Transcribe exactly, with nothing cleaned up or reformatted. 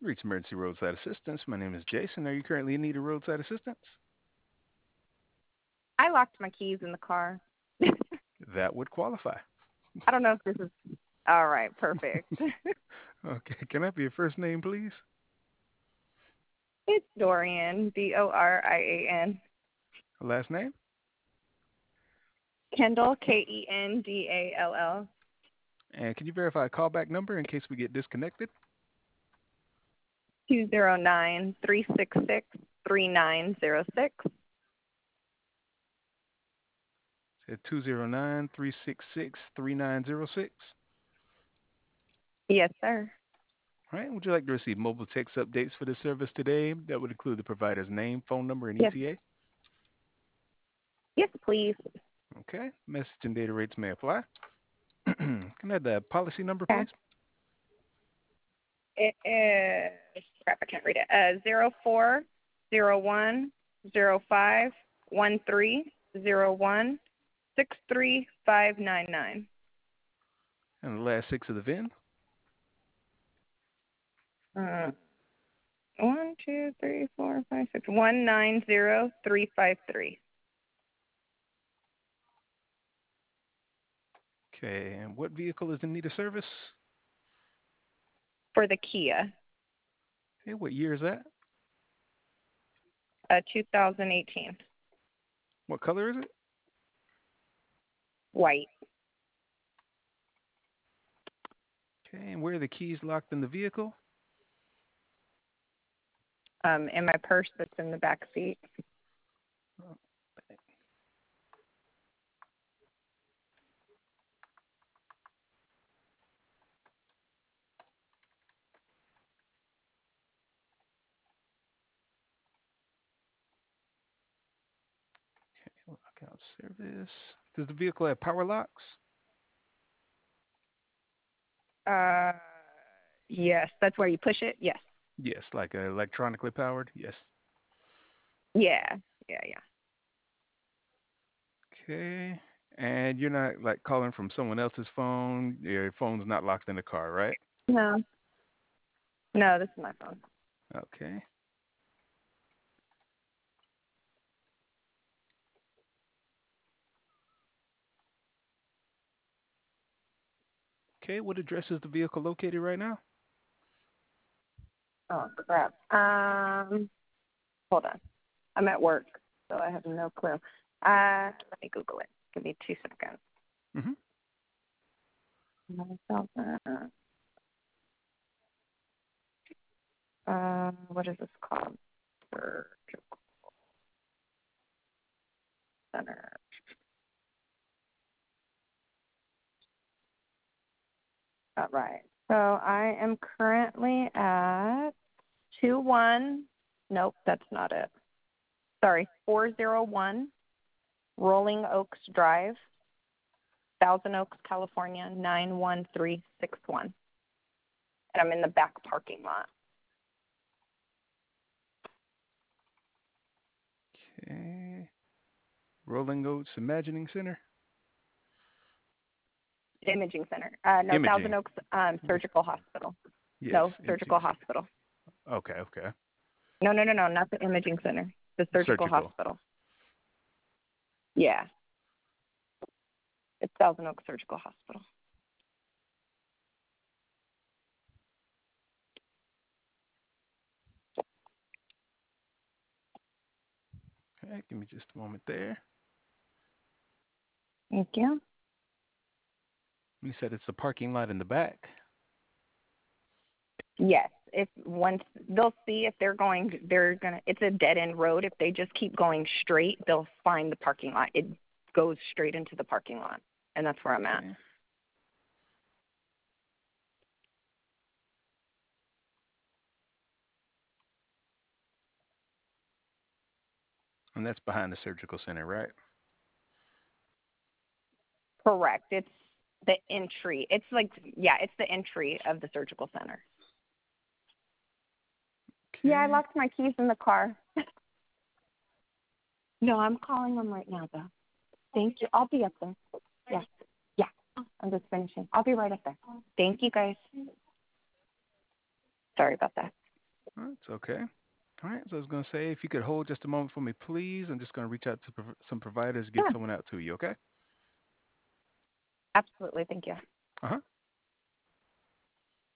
Reach Emergency Roadside Assistance. My name is Jason. Are you currently in need of roadside assistance? I locked my keys in the car. That would qualify. I don't know if this is all right. Perfect. Okay, can I have your first name, please? It's Dorian, D O R I A N. Last name? Kendall, K E N D A L L. And can you verify a callback number in case we get disconnected? Two zero nine three six six three nine zero six. Said two zero nine three six six three nine zero six. Yes, sir. All right. Would you like to receive mobile text updates for the service today? That would include the provider's name, phone number, and Yes. E T A. Yes, please. Okay. Message and data rates may apply. Can I have the policy number, Okay. please? It is crap. I can't read it. Uh, zero four zero one zero five one three zero one six three five nine nine. And the last six of the V I N. Uh, one, two, three, four, five, six. One nine zero three five three. Okay. And what vehicle is in need of service? For the Kia, Okay. What year is that? uh, two thousand eighteen. What color is it? White. Okay. And where are the keys locked in the vehicle? Um, in my purse that's in the back seat. Lockout service. Does the vehicle have power locks? Uh, yes, that's where you push it. Yes. Yes, like uh, electronically powered. Yes. Yeah. Yeah. Yeah. Okay. And you're not like calling from someone else's phone. Your phone's not locked in the car, right? No. No, this is my phone. Okay. Okay. What address is the vehicle located right now? Oh crap. Um, hold on. I'm at work, so I have no clue. Uh, let me Google it. Give me two seconds. Mm-hmm. Uh, what is this called? Surgical Center. All right. So I am currently at two one. Nope, that's not it. Sorry, four zero one Rolling Oaks Drive, Thousand Oaks, California, nine one three six one. And I'm in the back parking lot. Okay. Rolling Oats Imagining Center. Imaging Center. Uh, no, Thousand Imaging. Oaks um, Surgical Hospital. Yes, No, imaging Surgical center. Hospital. Okay, okay. No, no, no, no, not the Imaging Center. The Surgical Surgical. Hospital. Yeah, it's Thousand Oaks Surgical Hospital. Okay, give me just a moment there. Thank you. You said it's the parking lot in the back. Yes, if once they'll see if they're going, they're gonna. It's a dead end road. If they just keep going straight, they'll find the parking lot. It goes straight into the parking lot, and that's where I'm at. Okay. And that's behind the surgical center, right? Correct. It's the entry. It's like yeah, it's the entry of the surgical center. Okay. Yeah, I left my keys in the car. No, I'm calling them right now, though. Thank you. I'll be up there. Yeah. Yeah. I'm just finishing. I'll be right up there. Thank you, guys. Sorry about that. All right, it's okay. All right, so I was going to say, if you could hold just a moment for me, please. I'm just going to reach out to prov- some providers, get Yeah, someone out to you, okay? absolutely. Thank you. Uh huh.